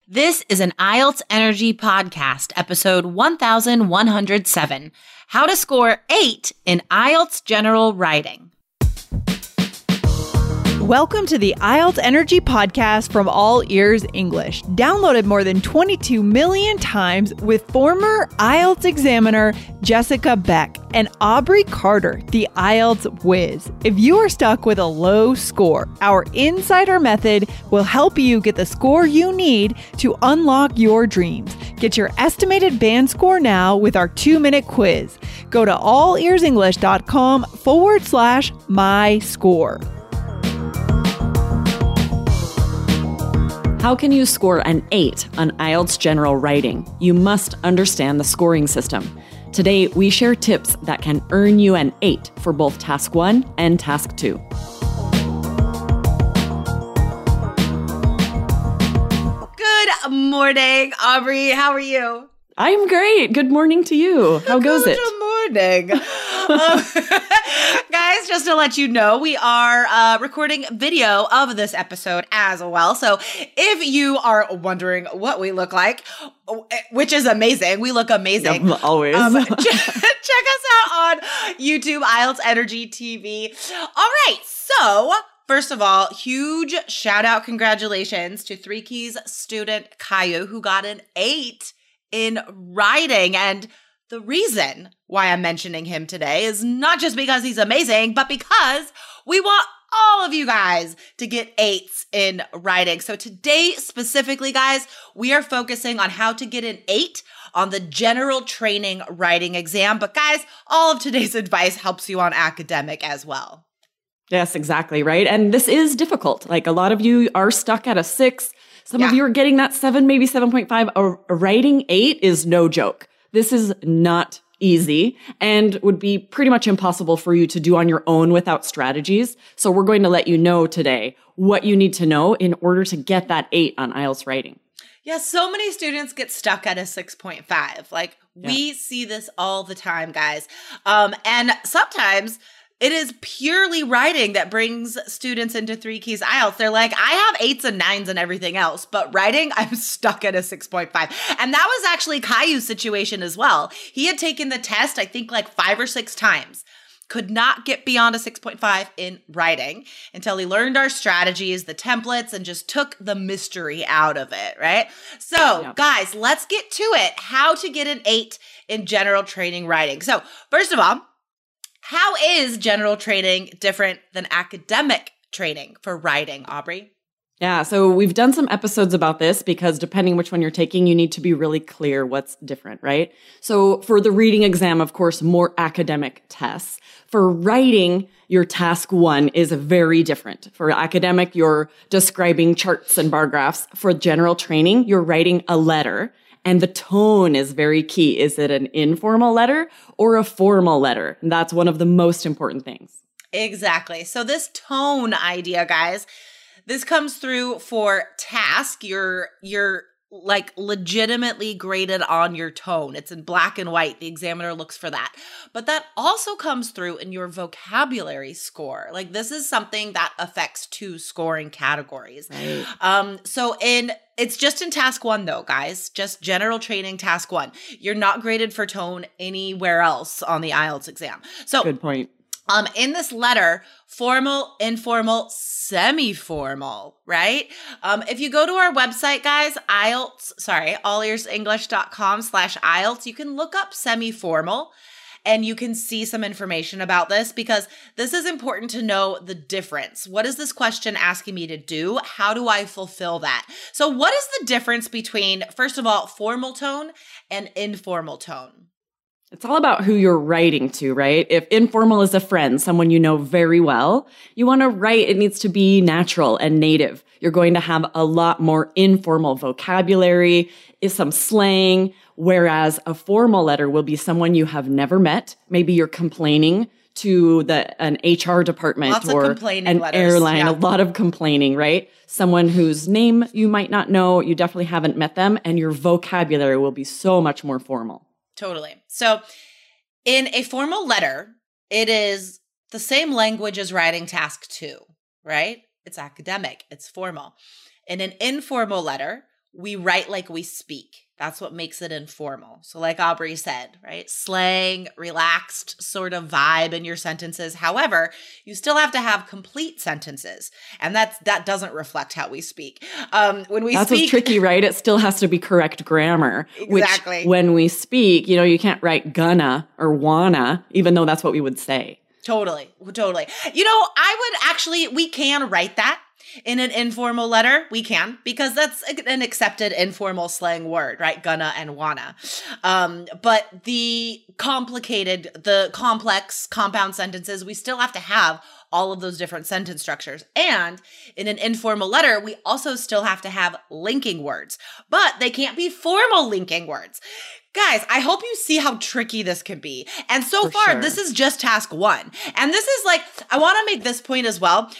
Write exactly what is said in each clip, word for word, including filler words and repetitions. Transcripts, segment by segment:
This is an I E L T S Energy Podcast, episode one thousand one hundred seven, How to Score eight in I E L T S General Writing. Welcome to the I E L T S Energy Podcast from All Ears English, downloaded more than twenty-two million times with former I E L T S examiner Jessica Beck and Aubrey Carter, the I E L T S whiz. If you are stuck with a low score, our Insider Method will help you get the score you need to unlock your dreams. Get your estimated band score now with our two-minute quiz. Go to allearsenglish.com forward slash my score. How can you score an eight on I E L T S General Writing? You must understand the scoring system. Today, we share tips that can earn you an eight for both Task one and Task two. Good morning, Aubrey. How are you? I'm great. Good morning to you. How goes Good it? morning. um, guys, just to let you know, we are uh, recording video of this episode as well. So if you are wondering what we look like, which is amazing, we look amazing. Yep, always. Um, check, check us out on YouTube, I E L T S Energy T V. All right, so first of all, huge shout out, congratulations to Three Keys student Caillou, who got an eight in writing. And the reason why I'm mentioning him today is not just because he's amazing, but because we want all of you guys to get eights in writing. So today specifically, guys, we are focusing on how to get an eight on the general training writing exam. But guys, all of today's advice helps you on academic as well. Yes, exactly, right? And this is difficult. Like a lot of you are stuck at a six. Some Yeah. of you are getting that seven, maybe seven point five. A, a writing eight is no joke. This is not easy and would be pretty much impossible for you to do on your own without strategies. So we're going to let you know today what you need to know in order to get that eight on I E L T S writing. Yeah, so many students get stuck at a six point five. Like we Yeah. see this all the time, guys. Um, and sometimes it is purely writing that brings students into Three Keys I E L T S. They're like, I have eights and nines and everything else, but writing, I'm stuck at a six point five. And that was actually Caillou's situation as well. He had taken the test, I think like five or six times, could not get beyond a six point five in writing until he learned our strategies, the templates, and just took the mystery out of it, right? So Yeah. guys, let's get to it. How to get an eight in general training writing. So first of all, how is general training different than academic training for writing, Aubrey? Yeah, so we've done some episodes about this because depending which one you're taking, you need to be really clear what's different, right? So for the reading exam, of course, more academic tests. For writing, your task one is very different. For academic, you're describing charts and bar graphs. For general training, you're writing a letter. And the tone is very key. Is it an informal letter or a formal letter? And that's one of the most important things. Exactly. So this tone idea, guys, this comes through for task. You're, you're like legitimately graded on your tone. It's in black and white. The examiner looks for that. But that also comes through in your vocabulary score. Like this is something that affects two scoring categories. Right. Um, so in It's just in task one though, guys, just general training task one. You're not graded for tone anywhere else on the I E L T S exam. So Good point. Um, in this letter, formal, informal, semi-formal, right? Um, if you go to our website, guys, I E L T S, sorry, allearsenglish.com slash I E L T S, you can look up semi-formal and you can see some information about this because this is important to know the difference. What is this question asking me to do? How do I fulfill that? So what is the difference between, first of all, formal tone and informal tone? It's all about who you're writing to, right? If informal is a friend, someone you know very well, you want to write, it needs to be natural and native. You're going to have a lot more informal vocabulary, is some slang, whereas a formal letter will be someone you have never met. Maybe you're complaining to the an H R department Lots of or complaining an letters, airline, yeah. a lot of complaining, right? Someone whose name you might not know, you definitely haven't met them, and your vocabulary will be so much more formal. Totally. So in a formal letter, it is the same language as writing task two, right? It's academic, it's formal. In an informal letter, we write like we speak. That's what makes it informal. So like Aubrey said, right? Slang, relaxed sort of vibe in your sentences. However, you still have to have complete sentences. And that's that doesn't reflect how we speak. Um, when we that's speak- what's tricky, right? It still has to be correct grammar. Exactly. Which when we speak, you know, you can't write gonna or wanna, even though that's what we would say. Totally. Totally. You know, I would actually, we can write that in an informal letter. We can, because that's an accepted informal slang word, right? Gonna and wanna. Um, but the complicated, the complex compound sentences, we still have to have all of those different sentence structures. And in an informal letter, we also still have to have linking words, but they can't be formal linking words. Guys, I hope you see how tricky this can be. And so For far, sure. this is just task one. And this is like, I want to make this point as well.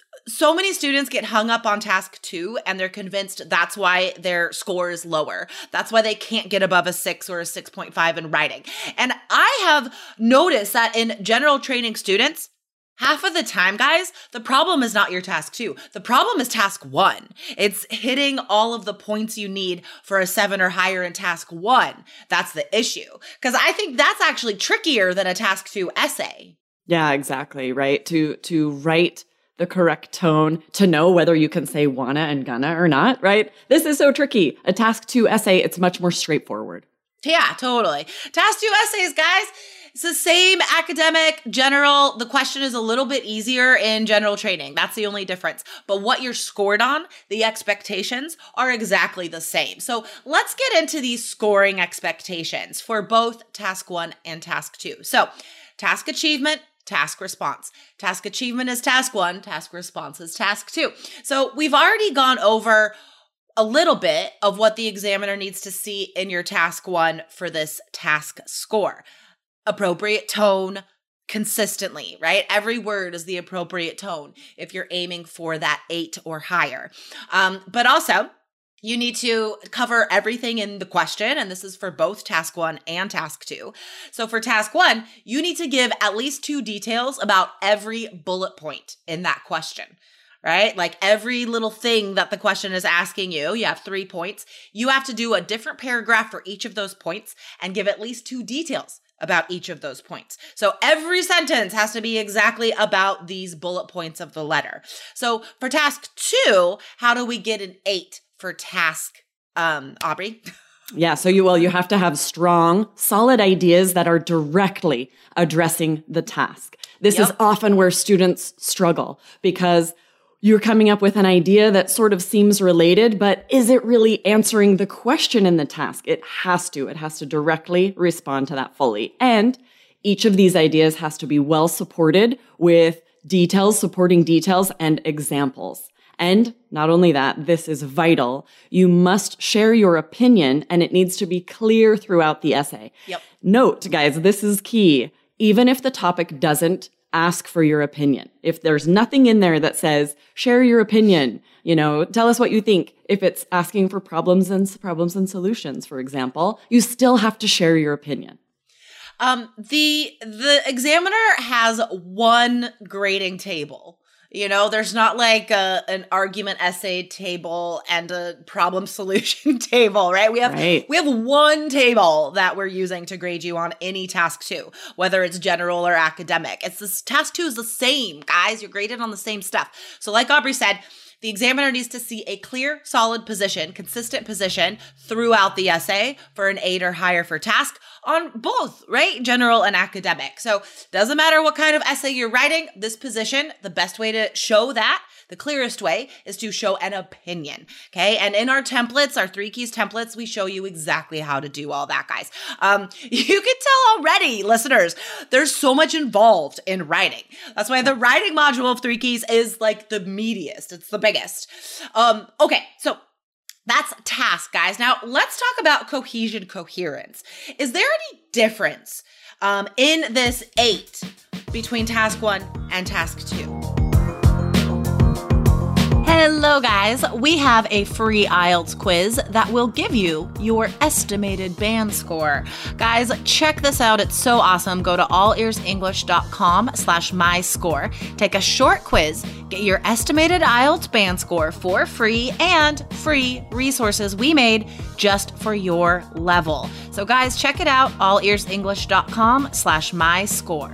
So many students get hung up on task two and they're convinced that's why their score is lower. That's why they can't get above a six or a six point five in writing. And I have noticed that in general training students, half of the time, guys, the problem is not your task two. The problem is task one. It's hitting all of the points you need for a seven or higher in task one. That's the issue. Because I think that's actually trickier than a task two essay. Yeah, exactly. Right. To, to write the correct tone, to know whether you can say wanna and gonna or not, right? This is so tricky. A task two essay, it's much more straightforward. Yeah, totally. Task two essays, guys, it's the same academic, general. The question is a little bit easier in general training. That's the only difference. But what you're scored on, the expectations are exactly the same. So let's get into these scoring expectations for both task one and task two. So task achievement, task response. Task achievement is task one, task response is task two. So we've already gone over a little bit of what the examiner needs to see in your task one for this task score. Appropriate tone consistently, right? Every word is the appropriate tone if you're aiming for that eight or higher. Um, but also, you need to cover everything in the question, and this is for both task one and task two. So for task one, you need to give at least two details about every bullet point in that question, right? Like every little thing that the question is asking you, you have three points. You have to do a different paragraph for each of those points and give at least two details about each of those points. So every sentence has to be exactly about these bullet points of the letter. So for task two, how do we get an eight for task, um, Aubrey? Yeah, so you well, you have to have strong, solid ideas that are directly addressing the task. This Yep. is often where students struggle because you're coming up with an idea that sort of seems related, but is it really answering the question in the task? It has to. It has to directly respond to that fully. And each of these ideas has to be well supported with details, supporting details, and examples. And not only that, this is vital. You must share your opinion, and it needs to be clear throughout the essay. Yep. Note, guys, this is key. Even if the topic doesn't ask for your opinion. If there's nothing in there that says, share your opinion, you know, tell us what you think. If it's asking for problems and problems and solutions, for example, you still have to share your opinion. Um, the, the examiner has one grading table. You know, there's not like a, an argument essay table and a problem solution table, right? We have Right. we have one table that we're using to grade you on any task two, whether it's general or academic. It's this task two is the same, guys. You're graded on the same stuff. So like Aubrey said, the examiner needs to see a clear, solid position, consistent position throughout the essay for an eight or higher for task on both, right? General and academic. So doesn't matter what kind of essay you're writing, this position, the best way to show that, the clearest way is to show an opinion, okay? And in our templates, our Three Keys templates, we show you exactly how to do all that, guys. Um, you can tell already, listeners, there's so much involved in writing. That's why the writing module of Three Keys is like the meatiest. It's the biggest. Um, okay, so that's task, guys. Now let's talk about cohesion, coherence. Is there any difference um, in this eight between task one and task two? Hello, guys. We have a free I E L T S quiz that will give you your estimated band score. Guys, check this out. It's so awesome. Go to allearsenglish.com slash my score. Take a short quiz, get your estimated I E L T S band score for free, and free resources we made just for your level. So guys, check it out, allearsenglish.com slash my score.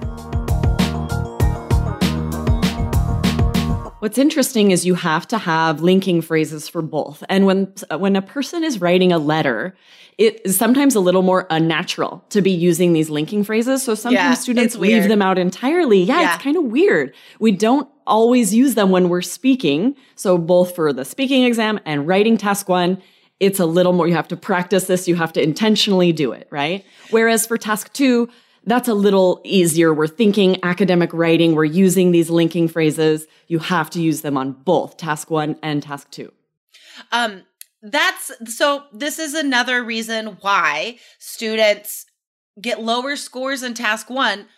What's interesting is you have to have linking phrases for both. And when when a person is writing a letter, it is sometimes a little more unnatural to be using these linking phrases. So sometimes Yeah, students it's weird. leave them out entirely. Yeah, Yeah. it's kind of weird. We don't always use them when we're speaking. So both for the speaking exam and writing task one, it's a little more, you have to practice this. You have to intentionally do it, right? Whereas for task two, that's a little easier. We're thinking academic writing. We're using these linking phrases. You have to use them on both task one and task two. Um, that's so this is another reason why students get lower scores in task one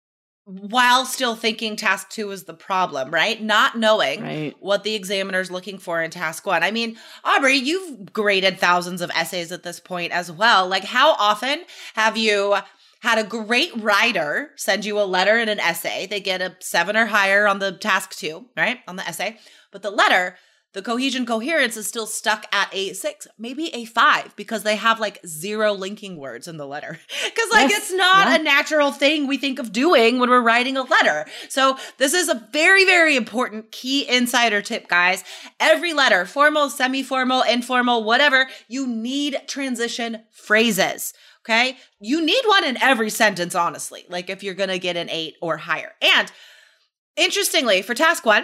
while still thinking task two is the problem, right? Not knowing Right. what the examiner's looking for in task one. I mean, Aubrey, you've graded thousands of essays at this point as well. Like, how often have you had a great writer send you a letter and an essay? They get a seven or higher on the task two, right? On the essay. But the letter, the cohesion coherence is still stuck at a six, maybe a five, because they have like zero linking words in the letter. Because like Yes, it's not yeah. a natural thing we think of doing when we're writing a letter. So this is a very, very important key insider tip, guys. Every letter, formal, semi-formal, informal, whatever, you need transition phrases. Okay. You need one in every sentence, honestly, like if you're going to get an eight or higher. And interestingly, for task one,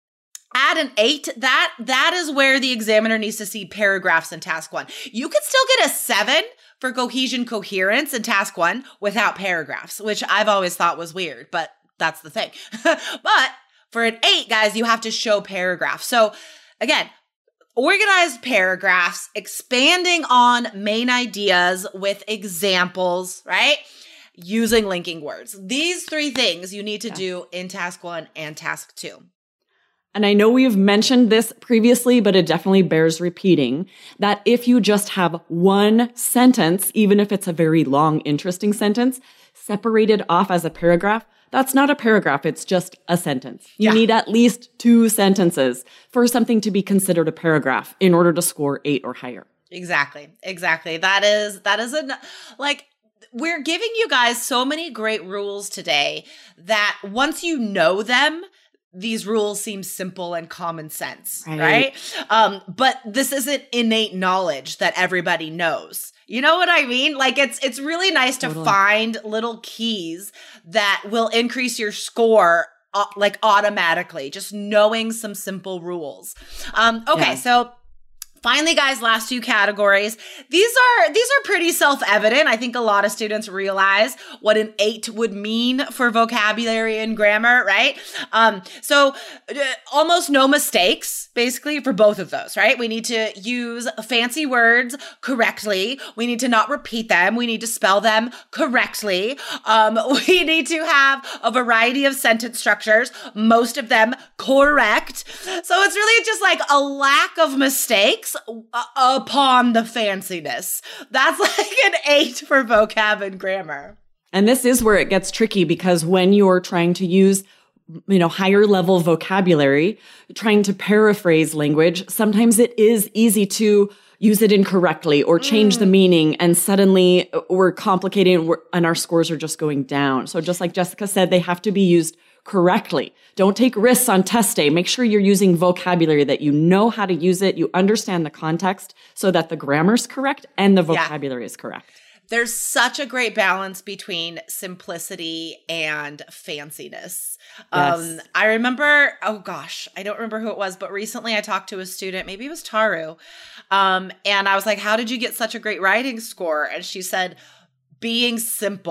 add an eight. That, that is where the examiner needs to see paragraphs in task one. You could still get a seven for cohesion coherence in task one without paragraphs, which I've always thought was weird, but that's the thing. But for an eight, guys, you have to show paragraphs. So again, organized paragraphs, expanding on main ideas with examples, right? Using linking words. These three things you need to Yeah. do in task one and task two. And I know we've mentioned this previously, but it definitely bears repeating that if you just have one sentence, even if it's a very long, interesting sentence, separated off as a paragraph, that's not a paragraph. It's just a sentence. You Yeah. need at least two sentences for something to be considered a paragraph in order to score eight or higher. Exactly. Exactly. That is, that is a, like, we're giving you guys so many great rules today that once you know them, these rules seem simple and common sense, right? Right. Um, but this isn't innate knowledge that everybody knows. You know what I mean? Like it's it's really nice to Totally. find little keys that will increase your score uh, like automatically, just knowing some simple rules. Um, okay, Yeah. so finally, guys, last two categories. These are these are pretty self-evident. I think a lot of students realize what an eight would mean for vocabulary and grammar, right? Um, so uh, almost no mistakes, basically, for both of those, right? We need to use fancy words correctly. We need to not repeat them. We need to spell them correctly. Um, we need to have a variety of sentence structures, most of them correct. So it's really just like a lack of mistakes uh, upon the fanciness. That's like an eight for vocab and grammar. And this is where it gets tricky because when you're trying to use, you know, higher level vocabulary, trying to paraphrase language, sometimes it is easy to use it incorrectly or change mm. the meaning. And suddenly we're complicating and our scores are just going down. So just like Jessica said, they have to be used correctly. Don't take risks on test day. Make sure you're using vocabulary that you know how to use it. You understand the context so that the grammar's correct and the vocabulary yeah. is correct. There's such a great balance between simplicity and fanciness. Yes. Um, I remember, oh gosh, I don't remember who it was, but recently I talked to a student, maybe it was Taru, um, and I was like, how did you get such a great writing score? And she said, being simple.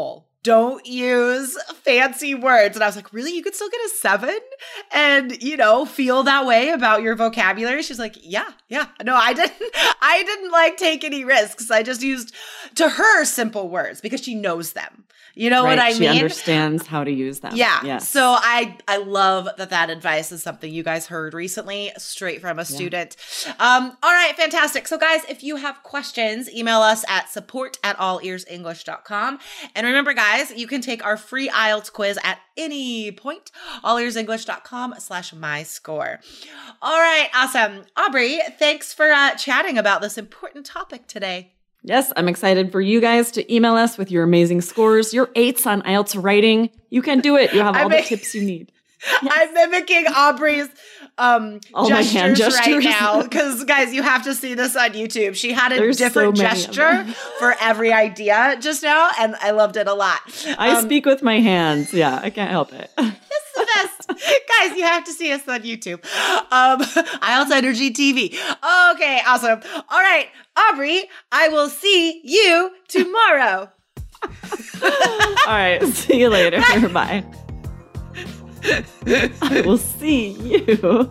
don't use fancy words. And I was like, really? You could still get a seven and, you know, feel that way about your vocabulary? She's like, yeah, yeah. No, I didn't, I didn't like take any risks. I just used, to her, simple words because she knows them. You know right. what I she mean? She understands how to use them. Yeah. Yes. So I, I love that that advice is something you guys heard recently, straight from a student. Yeah. Um, all right. Fantastic. So guys, if you have questions, email us at support at all ears english dot com. And remember guys, you can take our free I E L T S quiz at any point, all ears english dot com slash my score. All right. Awesome. Aubrey, thanks for uh, chatting about this important topic today. Yes, I'm excited for you guys to email us with your amazing scores, your eights on I E L T S writing. You can do it. You have all the tips you need. Yes. I'm mimicking Aubrey's um, gestures, gestures right now because, guys, you have to see this on YouTube. She had a There's different so gesture for every idea just now, and I loved it a lot. I um, speak with my hands. Yeah, I can't help it. It's the best. Guys, you have to see us on YouTube. Um, I E L T S Energy T V. Okay, awesome. All right, Aubrey, I will see you tomorrow. All right, see you later. Bye. I will see you.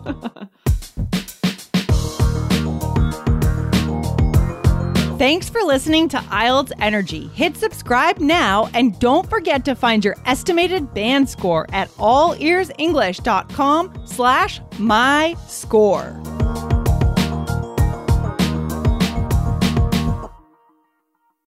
Thanks for listening to I E L T S Energy. Hit subscribe now and don't forget to find your estimated band score at all ears english dot com slash my score.